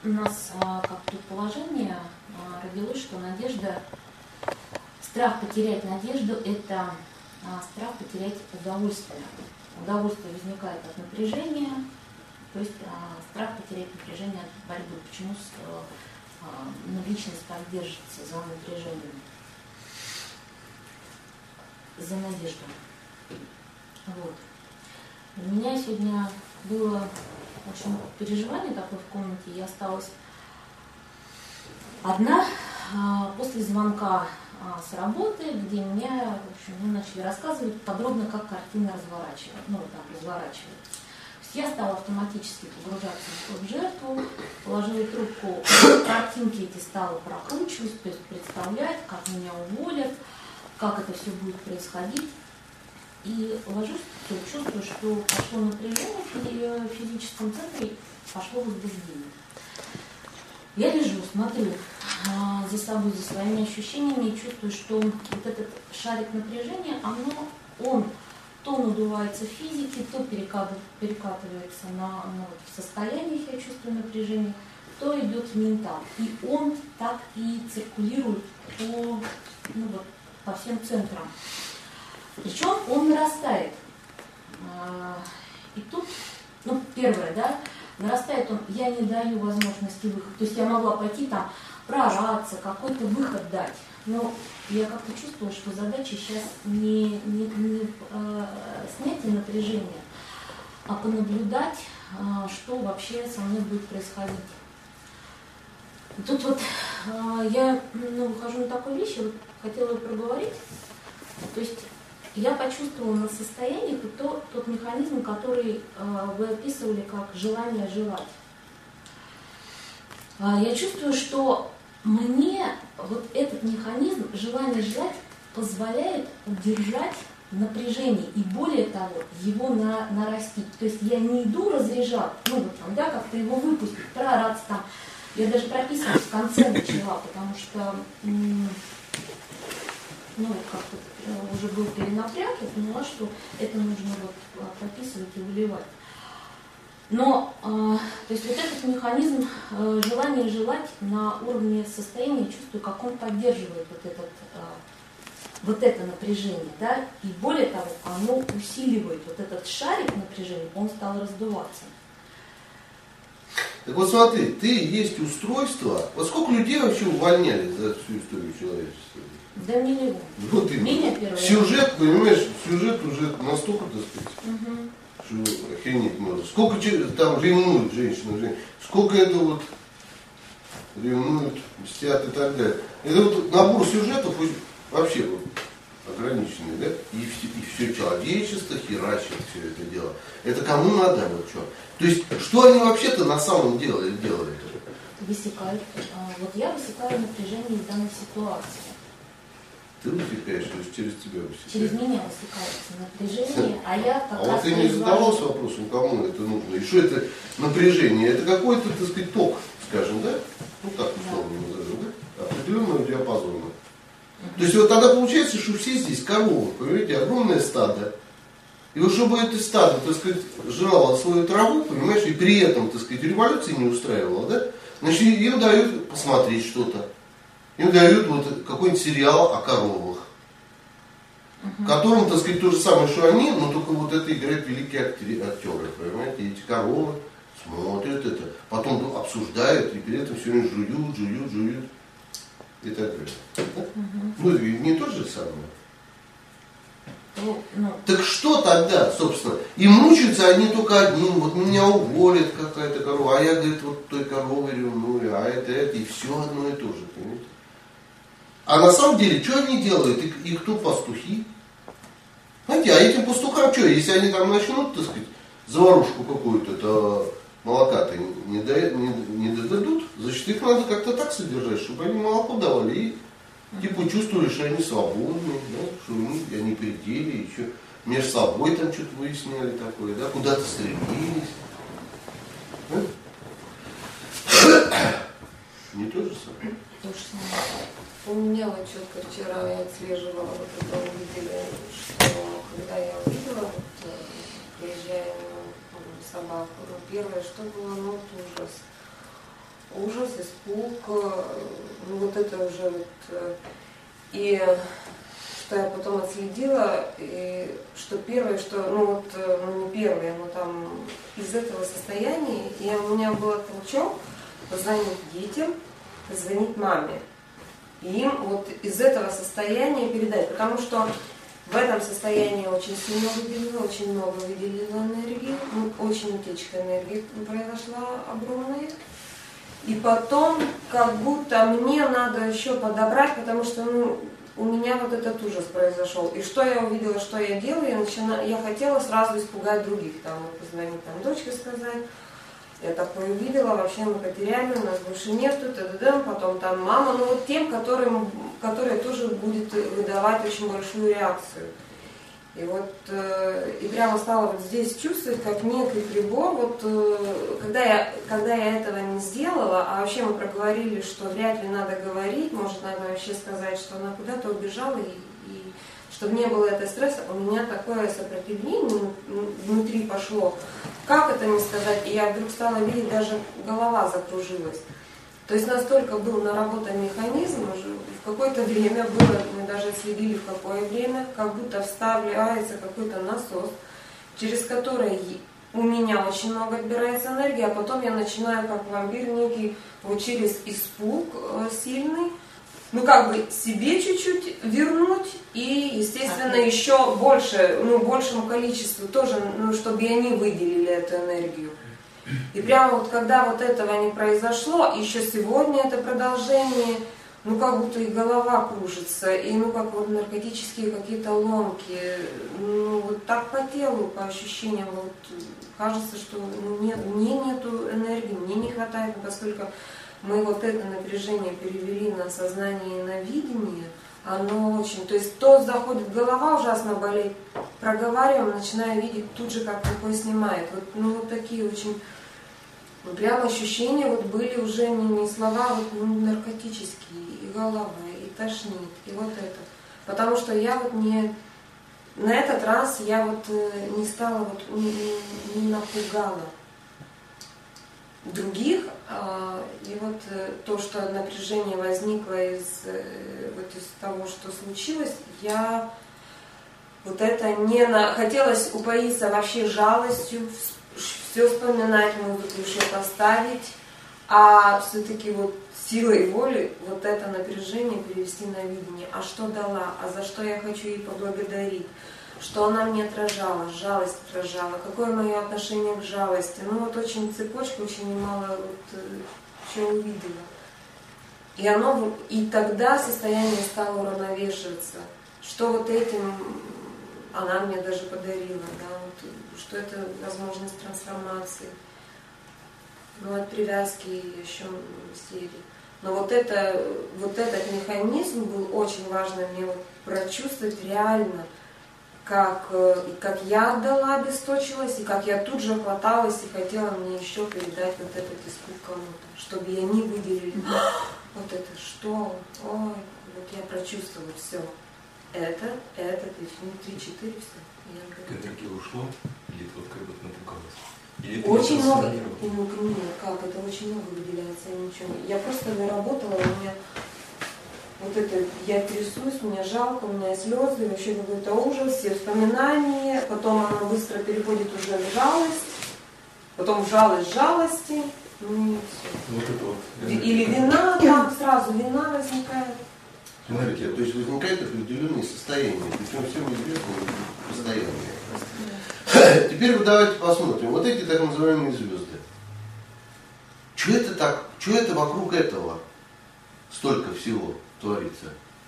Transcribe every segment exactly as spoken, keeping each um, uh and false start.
у нас а, как предположение а, родилось, что надежда, страх потерять надежду – это а, страх потерять удовольствие. Удовольствие возникает от напряжения, то есть а, страх потерять напряжение от борьбы. Почему а, ну, личность так держится за напряжением, за надежду. Вот. У меня сегодня было очень переживание такое в комнате. Я осталась одна а, после звонка а, с работы, где меня, в общем, мне начали рассказывать подробно, как картина разворачивает, ну, там, разворачивается. То есть я стала автоматически погружаться в жертву, положила трубку, картинки эти стала прокручивать, то есть представлять, как меня уволят, как это все будет происходить. И ложусь, чувствую, что пошло напряжение в физическом центре, пошло возбуждение. Я лежу, смотрю а, за собой, за своими ощущениями и чувствую, что вот этот шарик напряжения, оно, он то надувается в физике, то перекатывается на, ну, в состояниях, я чувствую напряжение, то идет в ментал. И он так и циркулирует по, ну, вот, по всем центрам. Причем он нарастает. И тут, ну, первое, да, нарастает он, я не даю возможности выхода. То есть я могла пойти там, проораться, какой-то выход дать. Но я как-то чувствовала, что задача сейчас не, не, не э, снятие напряжения, а понаблюдать, э, что вообще со мной будет происходить. И тут вот э, я ну, выхожу на такую вещь, вот хотела проговорить. То есть я почувствовала на состояниях то, тот механизм, который э, вы описывали как желание желать. Э, я чувствую, что мне вот этот механизм, желание желать, позволяет удержать напряжение и, более того, его на, нарастить. То есть я не иду разряжать, ну вот там, да, как-то его выпустить, проораться там. Я даже прописывать в конце начала, потому что м- ну вот как-то уже был перенапряг, я поняла, что это нужно вот прописывать и выливать. Но, э, то есть вот этот механизм э, желания желать на уровне состояния, я чувствую, как он поддерживает вот, этот, э, вот это напряжение, да, и более того, оно усиливает вот этот шарик напряжения, он стал раздуваться. Так вот смотри, ты есть устройство. Вот сколько людей вообще увольняли за всю историю человечества? Да миллион. Вот именно. Сюжет, понимаешь, сюжет уже настолько, так сказать, угу. что охренеть можно. Сколько там ревнуют женщины, женщины, сколько это вот ревнуют, мстят и так далее. Это вот набор сюжетов вообще вот ограниченный, да? И все, и все человечество херачит все это дело. Это кому надо, вот что? То есть, что они вообще-то на самом деле делают? Высекают. Вот я высекаю напряжение из данной ситуации. Ты высекаешь, то есть через тебя высекаешь? Через меня высекается напряжение, а я как а раз... А вот ты не задавался вопросом, кому это нужно? И что это напряжение? Это какой-то, так сказать, ток, скажем, да? Ну так условно да. назовем, да? Определенного диапазона. Угу. То есть вот тогда получается, что все здесь коровы, понимаете, огромное стадо. И вот чтобы это стадо, так сказать, жрало свою траву, понимаешь, и при этом, так сказать, революции не устраивало, да? Значит, им дают посмотреть что-то. Им дают вот какой-нибудь сериал о коровах, uh-huh. в котором, так сказать, то же самое, что они, но только вот это играют великие актеры, понимаете, и эти коровы смотрят это, потом обсуждают, и при этом все время жуют, жуют, жуют и так далее. Uh-huh. Ну, это не то же самое. Ну, ну. Так что тогда, собственно? И мучаются они только одним, вот меня уволят какая-то корова, а я, говорит, вот той коровой ревную, а это, это, и все одно и то же, понимаете? А на самом деле, что они делают? И, и кто пастухи? Знаете, а этим пастухам что, если они там начнут, так сказать, заварушку какую-то, то молока-то не, не, не, не дадут, значит, их надо как-то так содержать, чтобы они молоко давали и типа чувствовали, что они свободны, да, что они, они пределе, еще между собой там что-то выясняли такое, да, куда-то стремились. Да? Не то же самое? То же самое. У меня вот четко вчера я отслеживала вот это, увидели, что когда я увидела, вот, приезжая на собаку, ну, первое, что было, ну, ужас. ужас, испуг, ну вот это уже вот, и что я потом отследила, и что первое, что, ну вот, ну не первое, но там из этого состояния, и у меня был толчок позвонить детям, позвонить маме, и им вот из этого состояния передать, потому что в этом состоянии очень сильно выделила, очень много выделила энергии, очень утечка энергии произошла огромная. И потом, как будто мне надо еще подобрать, потому что ну, у меня вот этот ужас произошел. И что я увидела, что я делаю, я, начина... я хотела сразу испугать других, там, позвонить там, дочке сказать. Я такое увидела, вообще мы потеряли, у нас больше нету, т.д. Потом там мама, ну вот тем, которым, которые тоже будет выдавать очень большую реакцию. И вот, э, и прямо стала вот здесь чувствовать, как некий прибор, вот, э, когда, я, когда я этого не сделала, а вообще мы проговорили, что вряд ли надо говорить, может надо вообще сказать, что она куда-то убежала, и, и чтобы не было этого стресса, у меня такое сопротивление внутри пошло. Как это не сказать? И я вдруг стала видеть, даже голова закружилась. То есть настолько был наработан механизм, уже в какое-то время было, мы даже следили в какое время, как будто вставляется какой-то насос, через который у меня очень много отбирается энергии, а потом я начинаю как вампир некий вот через испуг сильный, ну как бы себе чуть-чуть вернуть и, естественно, ага. еще больше, ну большему количеству тоже, ну чтобы и они выделили эту энергию. И прямо вот когда вот этого не произошло, еще сегодня это продолжение, ну как будто и голова кружится, и ну как вот наркотические какие-то ломки, ну вот так по телу, по ощущениям, вот кажется, что ну, нет, мне нету энергии, мне не хватает, поскольку мы вот это напряжение перевели на сознание и на видение, оно очень, то есть то заходит, голова ужасно болит, проговариваем, начинаю видеть тут же, как рукой снимает. Вот, ну вот такие очень, ну, прям ощущения вот были уже не, не слова, вот ну, наркотические, и голова, и тошнит, и вот это. Потому что я вот не, на этот раз я вот не стала, вот не, не напугала других, и вот то, что напряжение возникло из, вот из того, что случилось, я вот это не на... хотелось упоиться вообще жалостью, все вспоминать, музыку еще поставить, а все-таки вот силой воли вот это напряжение перевести на видение. А что дала, а за что я хочу ей поблагодарить, что она мне отражала, жалость отражала, какое мое отношение к жалости. Ну вот очень цепочка, очень немало вот, чего увидела. И оно, и тогда состояние стало уравновешиваться, что вот этим она мне даже подарила, да, вот, что это возможность трансформации, ну от привязки еще серии. Но вот, это, вот этот механизм был очень важно мне вот прочувствовать реально, как, как я отдала, обесточилась, и как я тут же хваталась и хотела мне еще передать вот этот испуг кому-то, чтобы и они выделили. Вот это что? Ой, вот я прочувствовала все. Это, это, три-четыре, все. Энергия ушло, или вот как бы напугалась? Или очень много, ну, нет, как, это очень много выделяется, ничего. Я просто наработала, у меня вот это, я трясусь, мне жалко, у меня слезы, вообще какой-то ужас, все воспоминания, потом она быстро переходит уже в жалость, потом в жалость жалости, ну и все. Вот это вот. Или вина, там сразу вина возникает. Смотрите, то есть возникает определенное состояние, причем всем известное состояние. Теперь вот давайте посмотрим, вот эти так называемые звезды. Что это так, что это вокруг этого столько всего творится?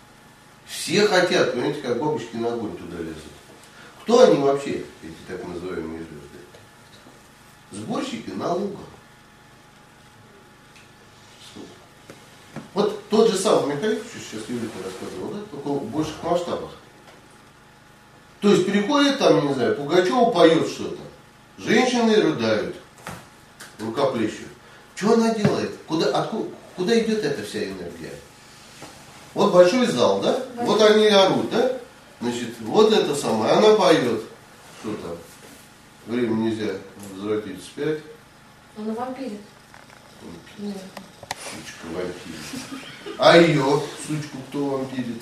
Все хотят, понимаете, как бабочки на огонь туда лезут. Кто они вообще, эти так называемые звезды? Сборщики налога. Вот тот же самый механизм, что сейчас Юлия рассказывала, да, только в больших масштабах. То есть приходит там, не знаю, Пугачева поет что-то, женщины рыдают, рукоплещут. Что она делает? Куда, откуда, куда идет эта вся энергия? Вот большой зал, да? Вот они орут, да? Значит, вот это самое, она поет. Что там? Время нельзя возвратить вспять. Она вампирит. Нет. вампирит. А ее сучку кто вампирит?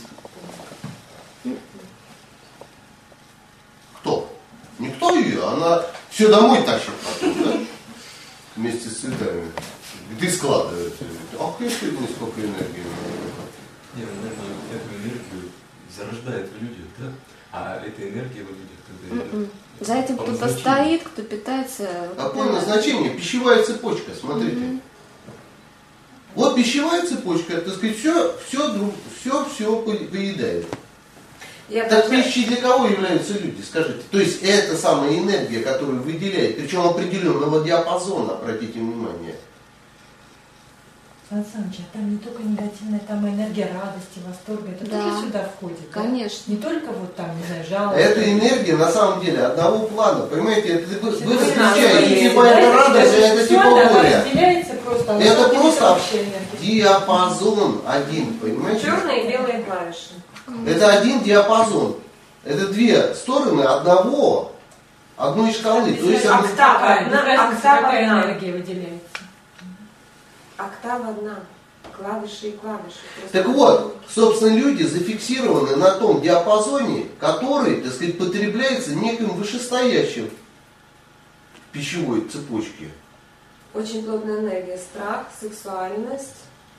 Кто? Никто ее, она все домой тащит потом, да? Вместе с цветами. Ты складываешь. Ах, я сегодня сколько энергии. Нет, наверное, эту энергию зарождает в людях, да? А эта энергия в людях, когда идет. За этим кто-то стоит, кто питается. Какое назначение? Пищевая цепочка, смотрите. Mm-hmm. Вот пищевая цепочка, так сказать, все, все, все, все поедает. Я так даже... пищей для кого являются люди, скажите? То есть это самая энергия, которую выделяет, причем определенного диапазона, обратите внимание. Сан Саныч, а там не только негативная, там энергия радости, восторга, это да, тоже сюда входит. Конечно. Да? Не только вот там, не знаю, жалость. Это энергия на самом деле одного плана, понимаете, это вы, вы различаете, типа это радость, а это типа воля. Это просто диапазон один, понимаете? Черные и белые клавиши. Это один диапазон. Это две стороны одного, одной шкалы. То есть октава одна, октава энергия выделяется. Октава одна. Клавиши и клавиши. Так вот, собственно, люди зафиксированы на том диапазоне, который, так сказать, потребляется неким вышестоящим в пищевой цепочке. Очень плотная энергия. Страх, сексуальность.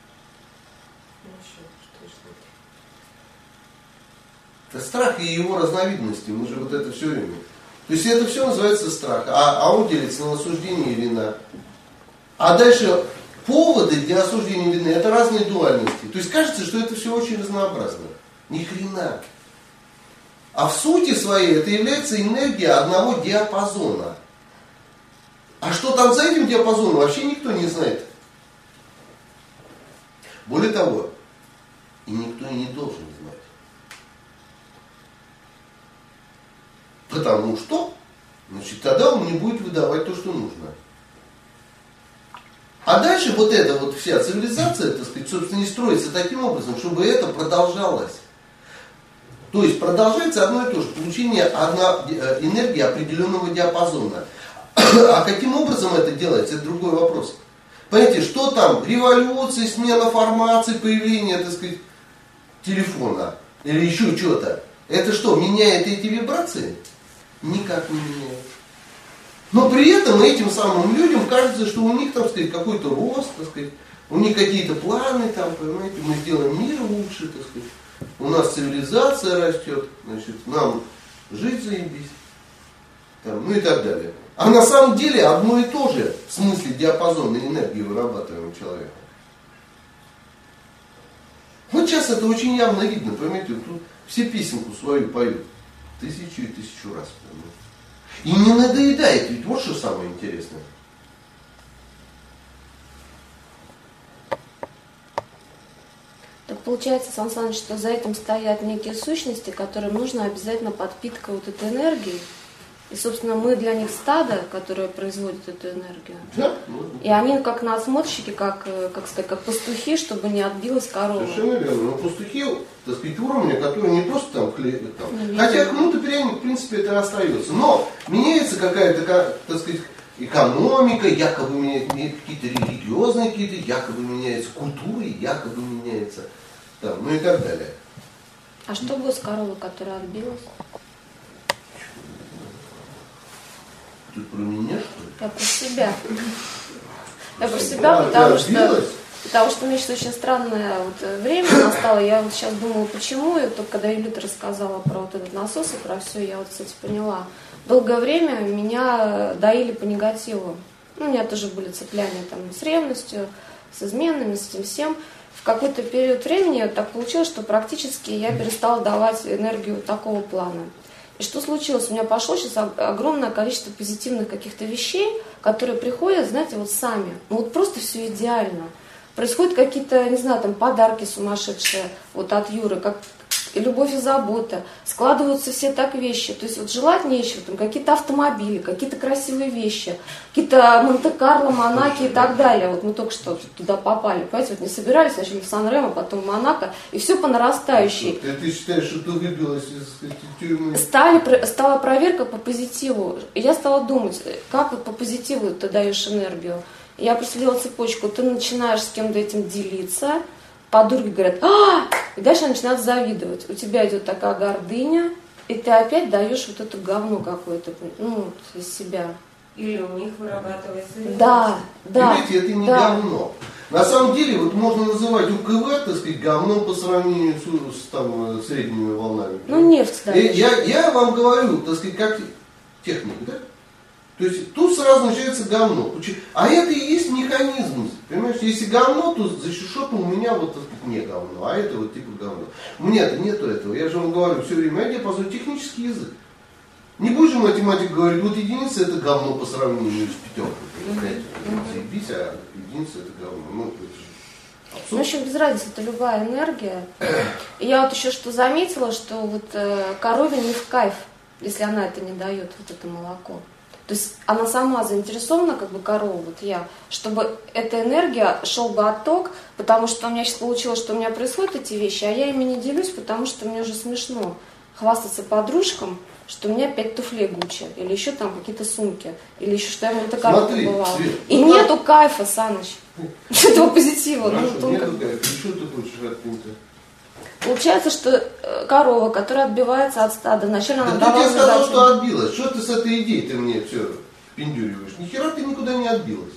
Это страх и его разновидности. Мы же вот это все время. То есть это все называется страх. А, а он делится на осуждение и вина. А дальше поводы для осуждения вины это разные дуальности. То есть кажется, что это все очень разнообразно. Ни хрена. А в сути своей это является энергия одного диапазона. А что там за этим диапазоном, вообще никто не знает. Более того, и никто и не должен знать. Потому что, значит, тогда он не будет выдавать то, что нужно. А дальше вот эта вот вся цивилизация, так сказать, собственно, не строится таким образом, чтобы это продолжалось. То есть продолжается одно и то же, получение одна, энергии определенного диапазона. А каким образом это делается, это другой вопрос. Понимаете, что там, революция, смена формации, появление, так сказать, телефона или еще что-то. Это что, меняет эти вибрации? Никак не меняет. Но при этом этим самым людям кажется, что у них, так сказать, какой-то рост, так сказать, у них какие-то планы, там, понимаете, мы сделаем мир лучше, так сказать, у нас цивилизация растет, значит, нам жить заебись, там, ну и так далее. А на самом деле одно и то же в смысле диапазонной энергии вырабатываем человека. Вот сейчас это очень явно видно, понимаете, тут все песенку свою поют тысячу и тысячу раз. Понимаете? И не надоедает, ведь вот что самое интересное. Так получается, Сан Саныч, что за этим стоят некие сущности, которым нужна обязательно подпитка вот этой энергии. И, собственно, мы для них стадо, которое производит эту энергию. Да? И они как надсмотрщики, как, как сказать, как пастухи, чтобы не отбилась корова. Совершенно верно. Но пастухи, так сказать, уровня, которые не просто там хлеб, там. Ну, хотя кнут и пряник, в принципе, это остается. Но меняется какая-то, так сказать, экономика, якобы меняется какие-то религиозные какие-то, якобы меняется культура, якобы меняется, там, ну и так далее. А что будет с коровой, которая отбилась? Ты про меня, что ли? Я про себя. Я про себя, потому что, потому что у меня сейчас очень странное вот время настало. Я вот сейчас думала, почему. И только когда Юлита рассказала про вот этот насос и про все, я вот, кстати, поняла. Долгое время меня доили по негативу. Ну, у меня тоже были цепляния там с ревностью, с изменами, с этим всем. В какой-то период времени так получилось, что практически я перестала давать энергию такого плана. И что случилось? У меня пошло сейчас огромное количество позитивных каких-то вещей, которые приходят, знаете, вот сами. Ну вот просто все идеально. Происходят какие-то, не знаю, там подарки сумасшедшие вот от Юры, как любовь и забота. Складываются все так вещи. То есть вот желать нечего, там какие-то автомобили, какие-то красивые вещи, какие-то Монте-Карло, Монако и так далее. Вот мы только что туда попали. Понимаете, вот не собирались, сначала в Сан-Ремо, потом в Монако, и все по нарастающей. Ты, ты считаешь, что ты выбилась из тюрьмы? Стали, стала проверка по позитиву. И я стала думать, как вот по позитиву ты даешь энергию. Я проследила цепочку, ты начинаешь с кем-то этим делиться, подруги говорят, а, и дальше начинают завидовать. У тебя идет такая гордыня, и ты опять даешь вот это говно какое-то, ну, из себя. Или у них вырабатывается. Да, да. Понимаете, это не да. говно. На самом деле, вот можно называть УКВ, так сказать, говном по сравнению с, с там, средними волнами. Ну, нефть, да. Я, я вам говорю, так сказать, как техника, да? То есть тут сразу начинается говно. А это и есть механизм. Понимаешь, если говно, то за что-то у меня вот так сказать, не говно, а это вот типа говно. У меня-то нету этого. Я же вам говорю все время, а диапазон технический язык. Не будешь же математик говорить, вот единица это говно по сравнению с пятеркой. Заебись, а единица это говно. Ну, это же ну, в общем, без разницы, это любая энергия. И я вот еще что заметила, что вот э, корове не в кайф, если она это не дает, вот это молоко. То есть она сама заинтересована, как бы корова, вот я, чтобы эта энергия шел бы отток, потому что у меня сейчас получилось, что у меня происходят эти вещи, а я ими не делюсь, потому что мне уже смешно хвастаться подружкам, что у меня пять туфлей Гуччи, или еще там какие-то сумки, или еще что я в Монте-Карло побывала. И ну, нету как... кайфа, Саныч, этого позитива. Хорошо, ну, нету как... кайфа. И что ты хочешь от меня? Получается, что корова, которая отбивается от стада, вначале она да давала... ты тебе сказал, задачу. что отбилась. Что ты с этой идеей ты мне все пиндюриваешь? Ни хера ты никуда не отбилась.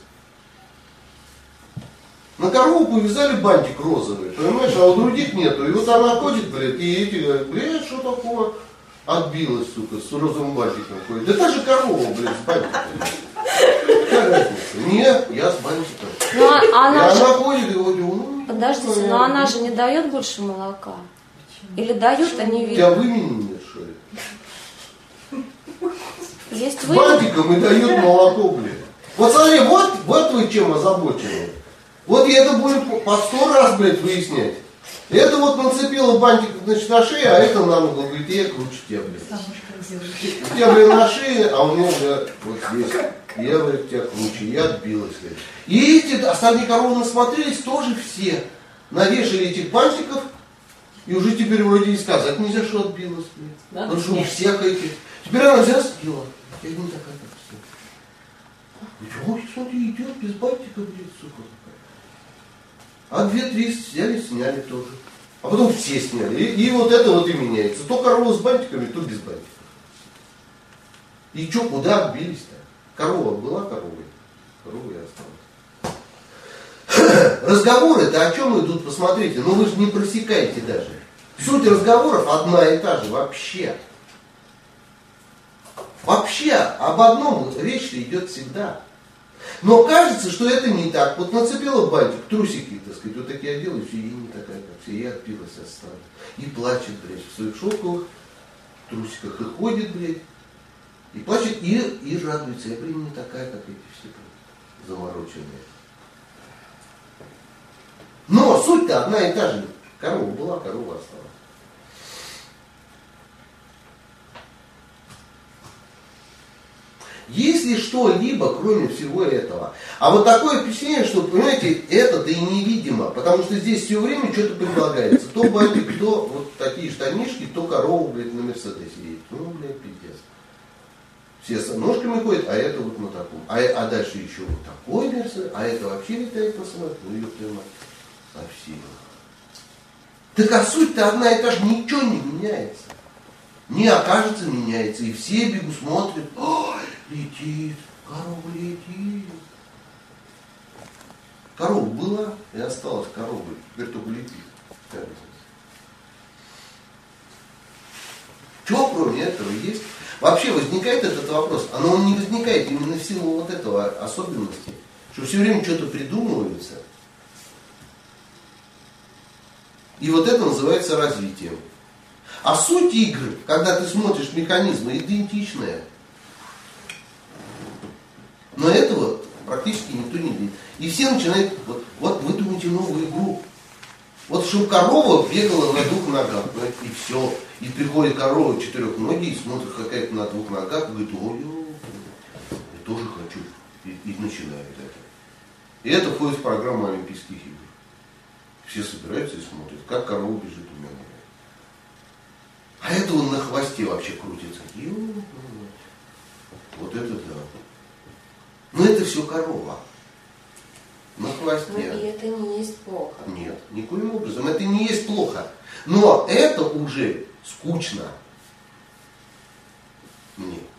На корову повязали бантик розовый, понимаешь, а у других нету. И вот она ходит, блядь, и эти говорят, блядь, что такое? Отбилась, сука, с розовым бантиком ходит. Да та же корова, блядь, с бантиком. Какая разница? Нет, я с бантиком. Ну, а она и же... она ходит и говорит, ну... Подождите, но она же не дает больше молока. Или дают, а не У тебя видно. вымени нет, что ли? Есть С вымя. бантиком и дают молоко, блядь. Вот смотри, вот, вот вы чем озабочены. Вот и это будем по сто раз, блядь, выяснять. Это вот нацепила бантик, значит, на шею, а это на ногу. Говорит, я круче тебя, блядь. У тебя, блядь, на шее, а у меня, блядь, вот здесь. Я, блядь, тебя круче. Я отбилась, блядь. И эти остальные коровы насмотрелись тоже все. Навешали этих бантиков. И уже теперь вроде и сказать нельзя, что отбилась, блядь. Да, потому что у всех этих. Теперь она взяла, съела. Я не такая, как все. Ой, смотри, идет без бантика, блядь, сука. А две-три взяли, сняли тоже. А потом все сняли. И, и вот это вот и меняется. То корова с бантиками, то без бантиков. И что, куда отбились-то? Корова была коровой. Корова и осталась. Разговоры-то о чем идут, посмотрите. Ну вы же не просекаете даже. Суть разговоров одна и та же вообще. Вообще об одном речь-то идет всегда. Но кажется, что это не так. Вот нацепила бантик, трусики, так сказать, вот такие одела, и все, и не такая, как все, и отпилась от стада. И плачет, блядь, в своих шелковых трусиках, и ходит, блядь, и плачет, и, и радуется. Я, блин, не такая, как эти все, блядь, замороченные. Но суть-то одна и та же. Корова была, корова осталась. Если что-либо, кроме всего этого. А вот такое впечатление, что, понимаете, это-то и невидимо, потому что здесь все время что-то предлагается. То бантик, то вот такие штанишки, то корову, блядь, на Мерседесе едет. Ну, блядь, пиздец. Все с ножками ходят, а это вот на таком. А, а дальше еще вот такой Мерседес, а это вообще летает на самолете. Ну, ее прямо совсем. Так а суть-то одна и та же, ничего не меняется. Не окажется, меняется. И все бегут, смотрят. Ой, летит, корова летит. Корова была и осталась коровой. Теперь только летит. Что кроме этого есть? Вообще возникает этот вопрос. Оно не возникает именно в силу вот этого особенности. Что все время что-то придумывается. И вот это называется развитием. А суть игры, когда ты смотришь механизмы, идентичная. Но этого практически никто не видит. И все начинают, вот, вот вы думаете новую игру. Вот чтобы корова бегала на двух ногах, и все. И приходит корова четырехногий, и смотрит какая-то на двух ногах, и говорит, ой, я тоже хочу. И, и начинает это. И это входит в программу Олимпийских игр. Все собираются и смотрят, как корова бежит у меня. А это он на хвосте вообще крутится. Вот это да. Но это все корова. на хвосте. Ну, и это не есть плохо. Нет, никоим образом. Это не есть плохо. Но это уже скучно мне.